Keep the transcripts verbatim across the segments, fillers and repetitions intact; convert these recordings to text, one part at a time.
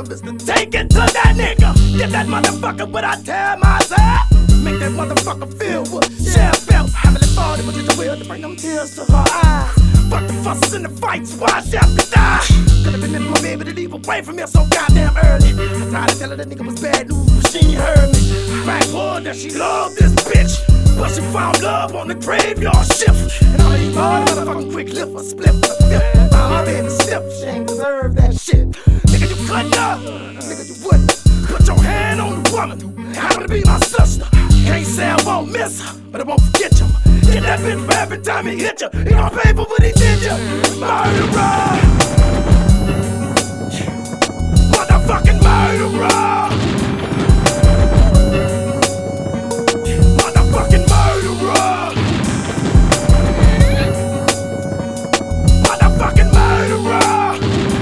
job is to take it to that nigga. Get that motherfucker what I tell myself. Make that motherfucker feel what Cher felt. Heavily falling, but it's the will to bring them tears to her eyes. Fuck the fuss and the fights, why she have to die? Could've been if my baby to leave away from here so goddamn early. I tried to tell her that nigga was bad news, but she ain't heard me. Backward that she loved this bitch, but she found love on the graveyard shift. And I'ma eat all the motherfucking quick lift a split for the fifth. My baby stiff, she ain't deserve that shit. Nigga, you couldn't up, nigga, you wouldn't. Put your hand on the woman who happened to be my sister. Can't say I won't miss her, but I won't forget you. Get that bitch for every time he hit you. He gon' pay for what he did you. Murderer, motherfucking murderer, motherfucking murderer, motherfucking murderer.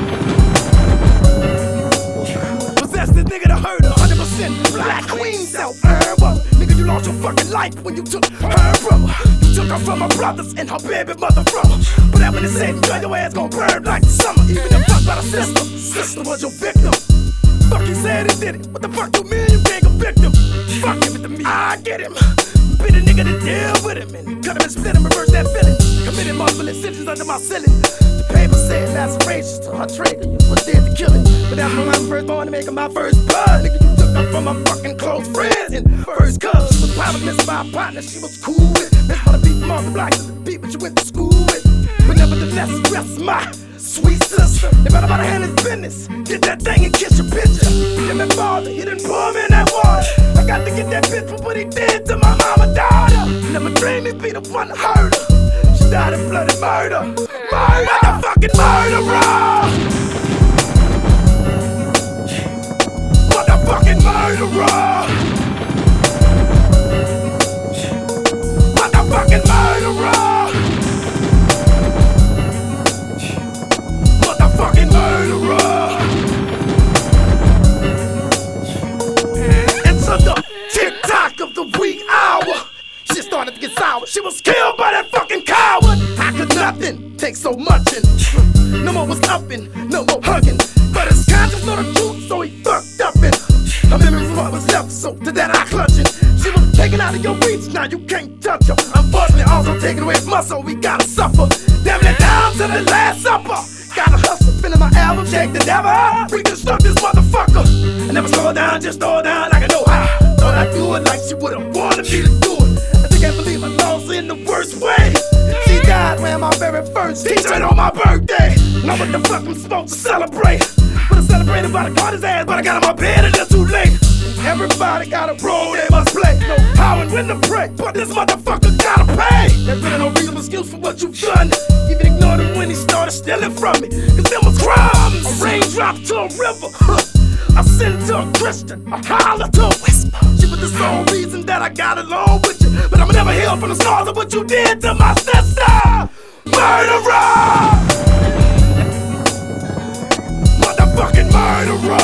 Possess this nigga to hurt her, one hundred percent black queen self-earned. Nigga, you lost your fucking life when you took her from her. You took her from her brothers and her baby mother from her. But that when they said enjoy, your ass gon' burn like the summer. Even if fucked by the sister, sister was your victim. Fuck, he said he did it. What the fuck you mean you can't convict him? Fuck, give it to me, I get him. Be the nigga to deal with him and cut him and split him, reverse that feeling. Committed multiple incisions under my ceiling. The paper said lacerations to her trigger. You was dead to kill him. But that's when I was first born to make him my first blood. Nigga, you took her from my fucking close friends and first cubs. She was probably missed by a partner she was cool with. Missed by the people on the block to the people she went to school with. But nevertheless, rest my sweet sister. If anybody hand his business, get that thing and kiss your picture. Him and father, he done pour me in that water. I got to get that bitch for what he did to my mama daughter. Never dreamed he'd be the one to hurt her. She died in bloody murder. Murder, motherfucking murderer. Motherfucking murderer. Motherfucking murderer. Motherfucking murderer. It's the tick-tock of the wee hour. She started to get sour. She was killed by that fucking coward. How could nothing take so much and no more was upping, no more hugging. But his conscience know the truth, so he fucked up and her memory from what was left, so to that I clutching. She was taken out of your reach, now you can't touch her. Unfortunately, also taking away his muscle, we gotta suffer. Damn it down to the last supper. Gotta hustle, feeling my album, shake the devil. Reconstruct this motherfucker. I never slow down, just throw down like I know how. Thought I'd do it like she would've wanted me to do it. I think I believe I lost in the worst way. She died when my very first t-shirt on my birthday. Now what the fuck I'm supposed to celebrate? Would've celebrated by the caught his ass, but I got on my bed and it's too late. Everybody got a role they must play. No how and when to pray, but this motherfucker gotta pay. There's really no reasonable excuse for what you've done. Even ignored him when he started stealing from me. Cause them was crimes. A raindrop to a river, huh. A sin to a Christian, a holler to a whisper. She was the sole reason that I got along with you. But I'ma never heal from the scars of what you did to my sister. Murderer! Motherfucking murderer!